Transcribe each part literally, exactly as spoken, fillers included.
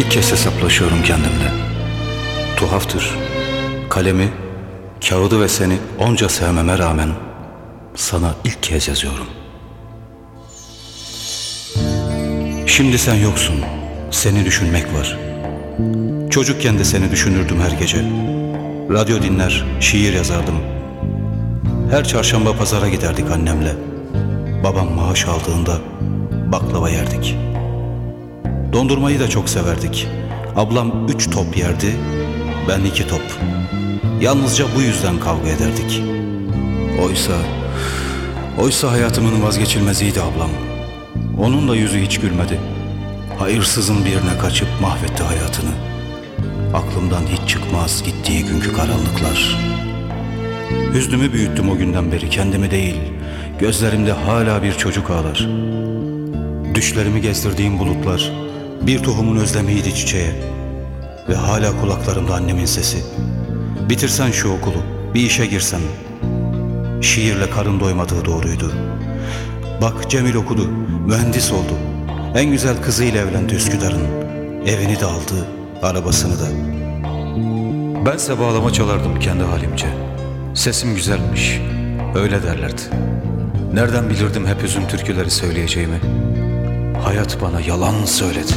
İlk kez hesaplaşıyorum kendimle. Tuhaftır. Kalemi, kağıdı ve seni onca sevmeme rağmen sana ilk kez yazıyorum. Şimdi sen yoksun. Seni düşünmek var. Çocukken de seni düşünürdüm her gece. Radyo dinler, şiir yazardım. Her çarşamba pazara giderdik annemle. Babam maaş aldığında baklava yerdik. Dondurmayı da çok severdik. Ablam üç top yerdi, ben iki top. Yalnızca bu yüzden kavga ederdik. Oysa, oysa hayatımın vazgeçilmeziydi ablam. Onun da yüzü hiç gülmedi. Hayırsızın birine kaçıp mahvetti hayatını. Aklımdan hiç çıkmaz gittiği günkü karanlıklar. Hüznümü büyüttüm o günden beri, kendimi değil. Gözlerimde hala bir çocuk ağlar. Düşlerimi gezdirdiğim bulutlar bir tohumun özlemiydi çiçeğe. Ve hala kulaklarımda annemin sesi. Bitirsen şu okulu, bir işe girsen. Şiirle karın doymadığı doğruydu. Bak Cemil okudu, mühendis oldu. En güzel kızıyla evlendi Üsküdar'ın. Evini de aldı, arabasını da. Bense bağlama çalardım kendi halimce. Sesim güzelmiş, öyle derlerdi. Nereden bilirdim hep hüzün türküleri söyleyeceğimi? Hayat bana yalan söyledi.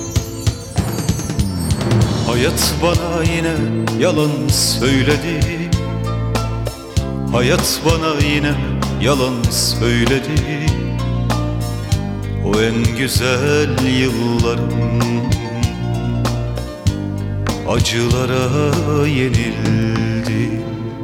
Hayat bana yine yalan söyledi. Hayat bana yine yalan söyledi. O en güzel yıllarım acılara yenildi.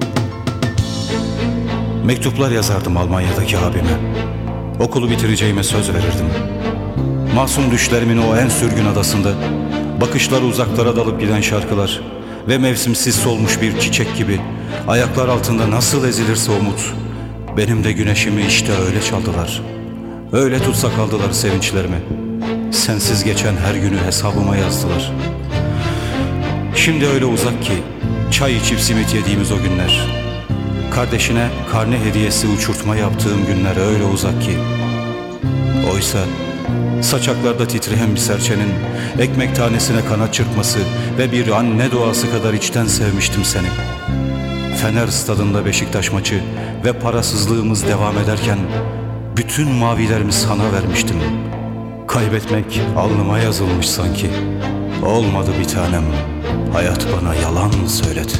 Mektuplar yazardım Almanya'daki abime. Okulu bitireceğime söz verirdim. Masum düşlerimin o en sürgün adasında bakışları uzaklara dalıp giden şarkılar ve mevsimsiz solmuş bir çiçek gibi ayaklar altında nasıl ezilirse umut, benim de güneşimi işte öyle çaldılar. Öyle tutsak aldılar sevinçlerimi. Sensiz geçen her günü hesabıma yazdılar. Şimdi öyle uzak ki çay içip simit yediğimiz o günler, kardeşine karne hediyesi uçurtma yaptığım günler öyle uzak ki. Oysa saçaklarda titreyen bir serçenin ekmek tanesine kanat çırpması ve bir anne duası kadar içten sevmiştim seni. Fener stadında Beşiktaş maçı ve parasızlığımız devam ederken bütün mavilerimi sana vermiştim. Kaybetmek alnıma yazılmış sanki. Olmadı bir tanem. Hayat bana yalan söyledi.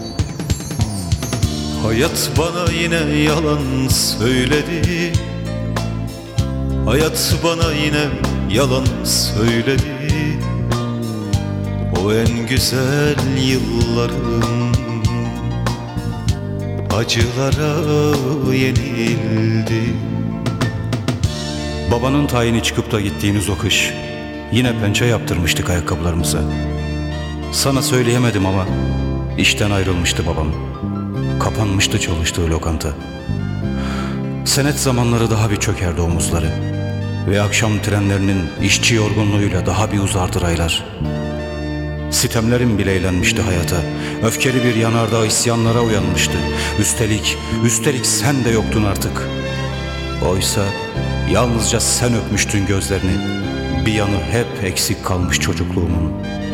Hayat bana yine yalan söyledi. Hayat bana yine yalan söyledi. O en güzel yıllarım acılara yenildi. Babanın tayini çıkıp da gittiğiniz o kış yine pençe yaptırmıştık ayakkabılarımıza. Sana söyleyemedim ama işten ayrılmıştı babam. Kapanmıştı çalıştığı lokanta. Senet zamanları daha bir çökerdi omuzları ve akşam trenlerinin işçi yorgunluğuyla daha bir uzardı raylar. Sitemlerim bile eğlenmişti hayata. Öfkeli bir yanardağ isyanlara uyanmıştı. Üstelik, üstelik sen de yoktun artık. Oysa yalnızca sen öpmüştün gözlerini. Bir yanı hep eksik kalmış çocukluğumun.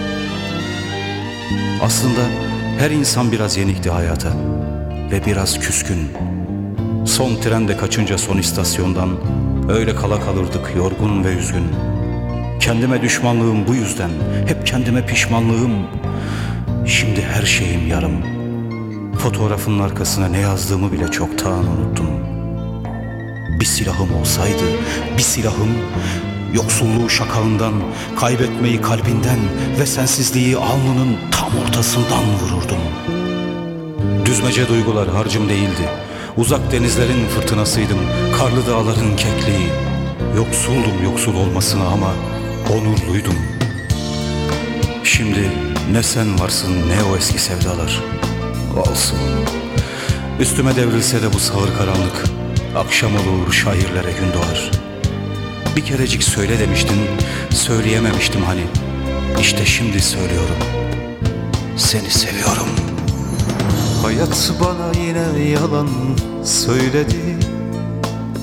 Aslında her insan biraz yenikti hayata ve biraz küskün. Son tren de kaçınca son istasyondan öyle kala kalırdık yorgun ve üzgün. Kendime düşmanlığım bu yüzden, hep kendime pişmanlığım. Şimdi her şeyim yarım. Fotoğrafının arkasına ne yazdığımı bile çoktan unuttum. Bir silahım olsaydı, bir silahım yoksulluğu şakağından, kaybetmeyi kalbinden ve sensizliği alnının tam ortasından vururdum. Düzmece duygular harcım değildi. Uzak denizlerin fırtınasıydım, karlı dağların kekliği. Yoksuldum yoksul olmasına ama onurluydum. Şimdi ne sen varsın ne o eski sevdalar. Olsun. Üstüme devrilse de bu sağır karanlık, akşam olur şairlere gün doğar. Bir kerecik söyle demiştin, söyleyememiştim hani. İşte şimdi söylüyorum. Seni seviyorum. Hayat bana yine yalan söyledi.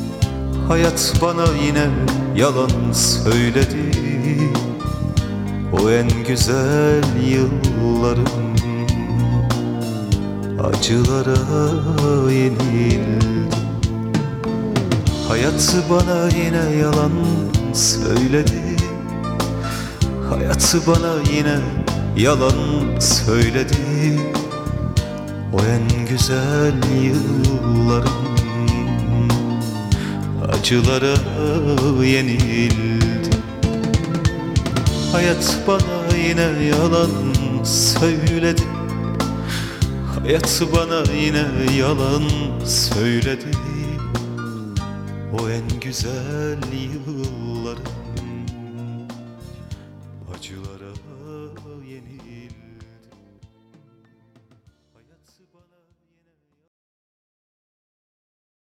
Hayat bana yine yalan söyledi. O en güzel yıllarım acılara yenildi. Hayat bana yine yalan söyledi. Hayat bana yine yalan söyledi. O en güzel yıllarım acılara yenildi. Hayat bana yine yalan söyledi. Hayat bana yine yalan söyledi. O en güzel yıllarım